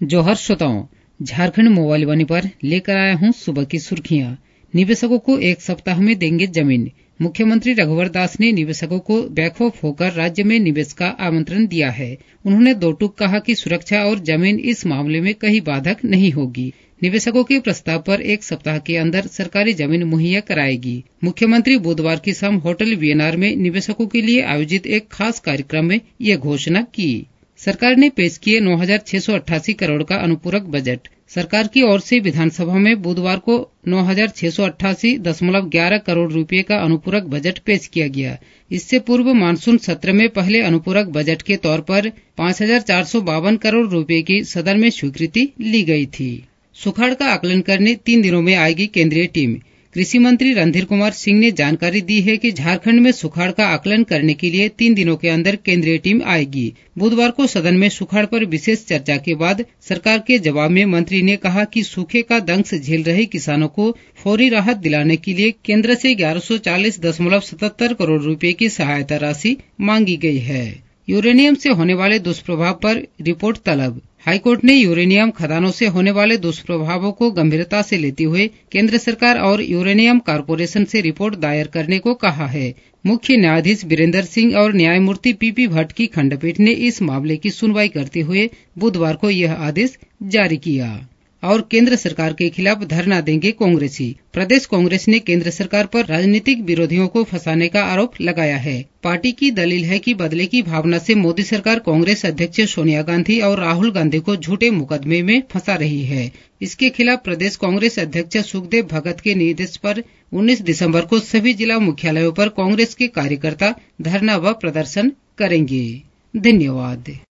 जोहर श्रोताओं, झारखंड मोबाइल वाणी पर लेकर आया हूं सुबह की सुर्खियां। निवेशकों को 1 सप्ताह में देंगे जमीन। मुख्यमंत्री रघुवर दास ने निवेशकों को बैकऑफ होकर राज्य में निवेश का आमंत्रण दिया है। उन्होंने दो टूक कहा कि सुरक्षा और जमीन इस मामले में कहीं बाधक नहीं होगी। निवेशकों के प्रस्ताव पर 1 सप्ताह के अंदर सरकारी जमीन मुहैया कराएगी। मुख्यमंत्री बुधवार की शाम होटल वीएनआर में निवेशकों के लिए आयोजित एक खास कार्यक्रम में ये घोषणा की। सरकार ने पेश किए 9,688 करोड़ का अनुपूरक बजट। सरकार की ओर से विधानसभा में बुधवार को 9,688.11 करोड़ रुपए का अनुपूरक बजट पेश किया गया। इससे पूर्व मानसून सत्र में पहले अनुपूरक बजट के तौर पर 5,452 करोड़ रुपए की सदन में स्वीकृति ली गई थी। सुखाड़ का आकलन करने 3 दिनों में आएगी केंद्रीय टीम। कृषि मंत्री रणधीर कुमार सिंह ने जानकारी दी है कि झारखंड में सुखाड़ का आकलन करने के लिए 3 दिनों के अंदर केंद्रीय टीम आएगी। बुधवार को सदन में सुखाड़ पर विशेष चर्चा के बाद सरकार के जवाब में मंत्री ने कहा कि सूखे का दंश झेल रहे किसानों को फौरी राहत दिलाने के लिए केंद्र से 1140.77 करोड़ रुपए की सहायता राशि मांगी गई है। यूरेनियम से होने वाले दुष्प्रभाव पर रिपोर्ट तलब। हाईकोर्ट ने यूरेनियम खदानों से होने वाले दुष्प्रभावों को गंभीरता से लेते हुए केंद्र सरकार और यूरेनियम कॉर्पोरेशन से रिपोर्ट दायर करने को कहा है। मुख्य न्यायाधीश वीरेंद्र सिंह और न्यायमूर्ति पीपी भट्ट की खंडपीठ ने इस मामले की सुनवाई करते हुए बुधवार को यह आदेश जारी किया। और केंद्र सरकार के खिलाफ धरना देंगे कांग्रेसी। प्रदेश कांग्रेस ने केंद्र सरकार पर राजनीतिक विरोधियों को फंसाने का आरोप लगाया है। पार्टी की दलील है कि बदले की भावना से मोदी सरकार कांग्रेस अध्यक्ष सोनिया गांधी और राहुल गांधी को झूठे मुकदमे में फंसा रही है। इसके खिलाफ प्रदेश कांग्रेस अध्यक्ष सुखदेव भगत के निर्देश पर 19 दिसंबर को सभी जिला मुख्यालयों पर कांग्रेस के कार्यकर्ता धरना व प्रदर्शन करेंगे। धन्यवाद।